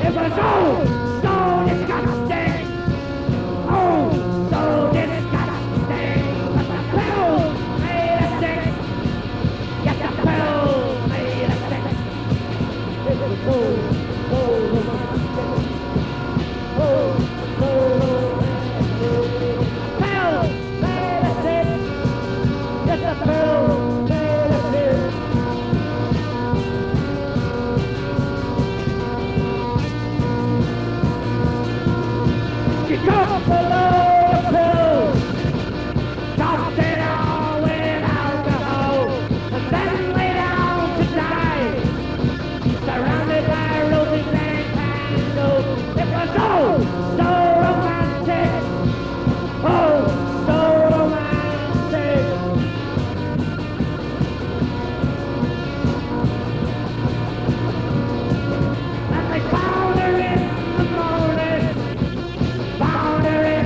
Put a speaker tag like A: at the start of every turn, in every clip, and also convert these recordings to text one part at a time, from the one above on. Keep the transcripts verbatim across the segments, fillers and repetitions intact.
A: It was so, so disgusting. Oh, so disgusting. But the pill made us sick. Yes, the pill made us sick. It was so, so romantic. Oh, so romantic. The pill made us sick. Yes, the pill made us sick. She took the load of pills, tossed it all with alcohol, and then lay down to die, surrounded by roses and candles. It was oh, so romantic, oh, so romantic. And they found her in the morning, found her in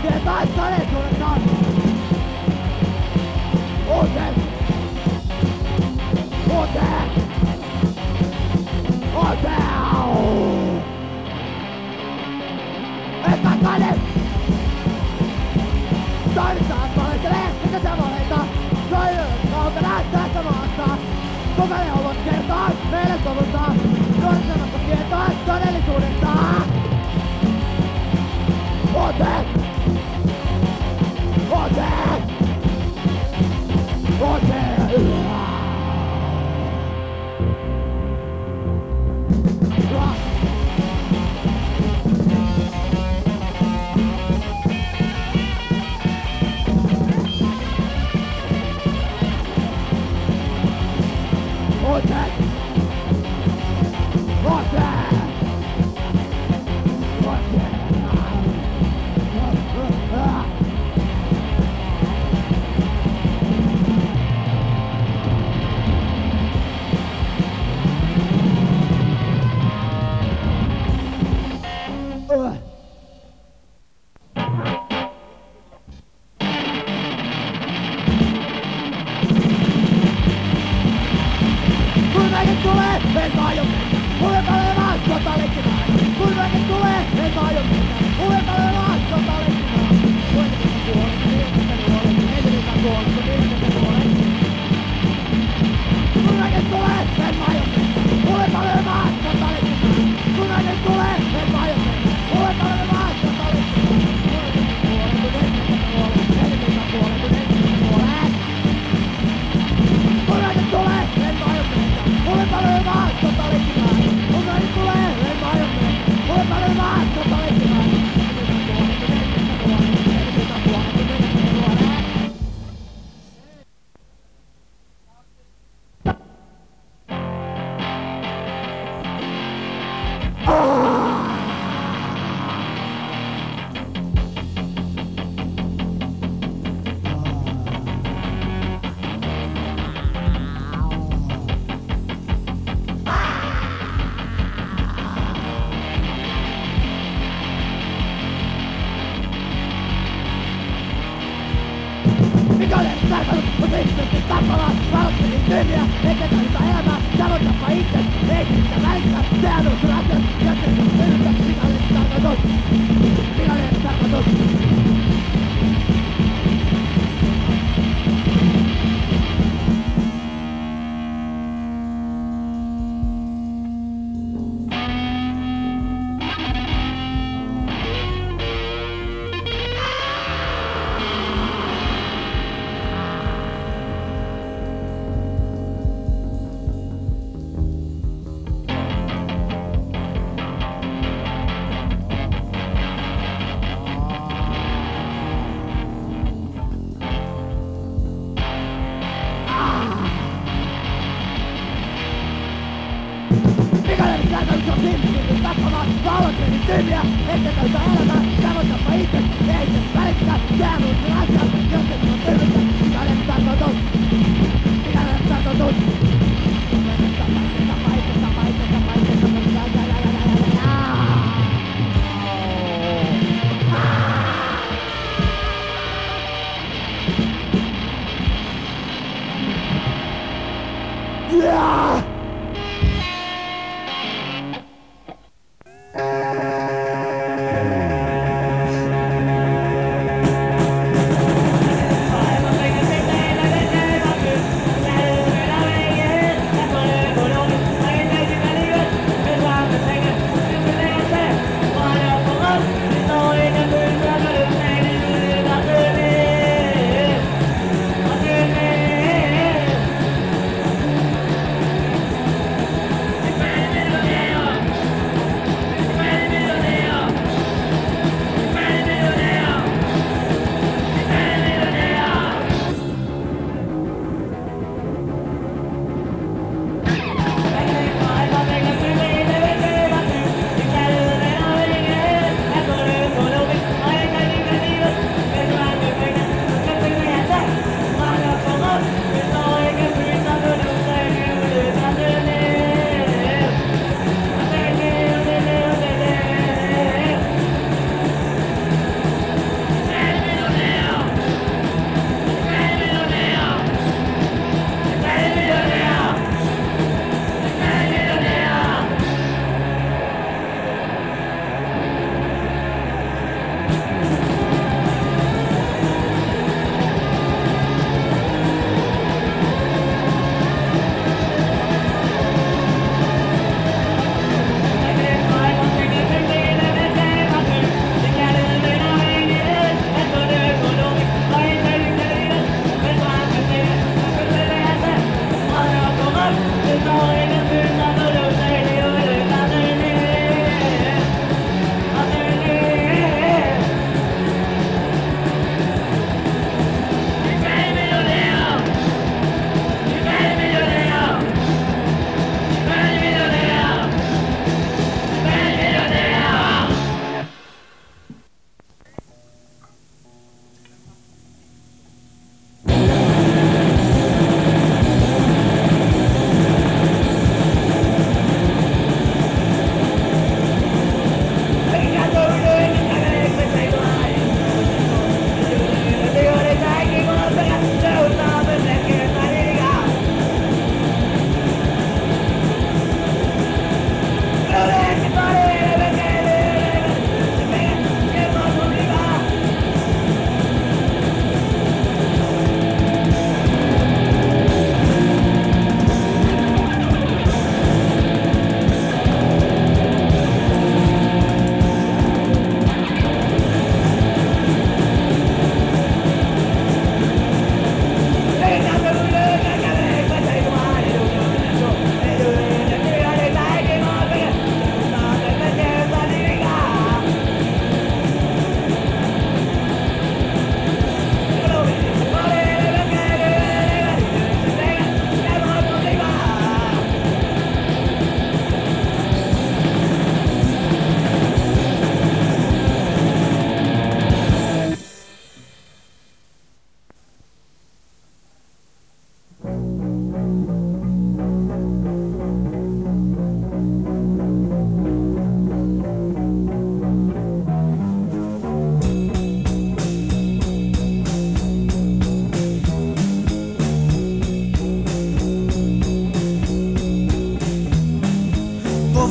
A: tietää todellisuudesta. Muuten, muuten, muuten. Epäkainen! Toimitaan valehtelee, mikä se valeta. Soilut kaukana tässä maassa. Kuka ne ovat kertaa meille sovuttaa. Nuorisemmasta tietoa todellisuudesta. Muuten! Muuten! Muuten!
B: Yeah!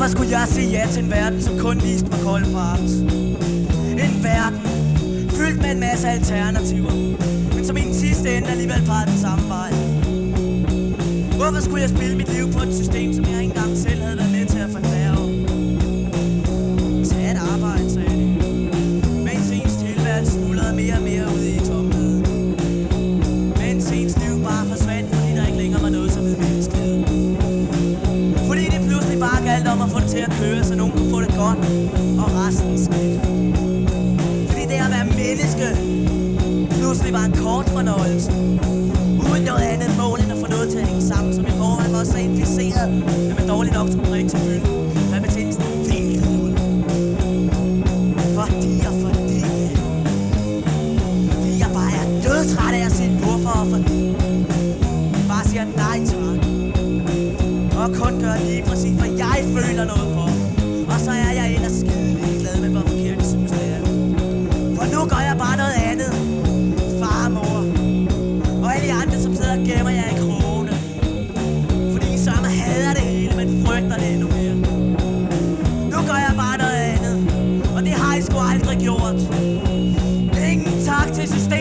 B: Hvorfor skulle jeg sige ja til en verden, som kun viste mig kold fart? En verden fyldt med en masse alternativer, men som i den sidste ende alligevel bare den samme vej. Hvorfor skulle jeg spille mit liv på et system, som jeg ikke engang selv havde været med til at forklare? Tag et arbejde, sagde de, mens ens tilværelse smuldrede mere og mere ude i tomheden. Mens ens liv bare forsvandt, fordi der ikke længere var noget som hed menneskelighed. Fordi det pludselig bare galt om at få det til at køre, så nogen kunne få det godt, og resten skidt. Fordi det at være menneske pludselig var en kort fornøjelse, uden noget andet mål end at få noget til at hænge sammen, som i forvejen var så inficeret, at man dårligt nok skulle drikke til fylde. Hvad betindelsen vildt ud. Fordi og fordi, fordi jeg bare er dødtræt af at sige hvorfor og fordi. Bare siger nej tak. Og kun gør lige præcis, hvad jeg føler noget for. Og så er jeg ellers skide ligeglad med, hvor forkert jeg synes det er. For nu gør jeg bare noget andet. Far og mor og alle de andre, som sidder og gemmer jer i krogene. Fordi I sørger hader det hele, men frygter det endnu mere. Nu gør jeg bare noget andet, og det har I sgu aldrig gjort. Ingen tak til systemet.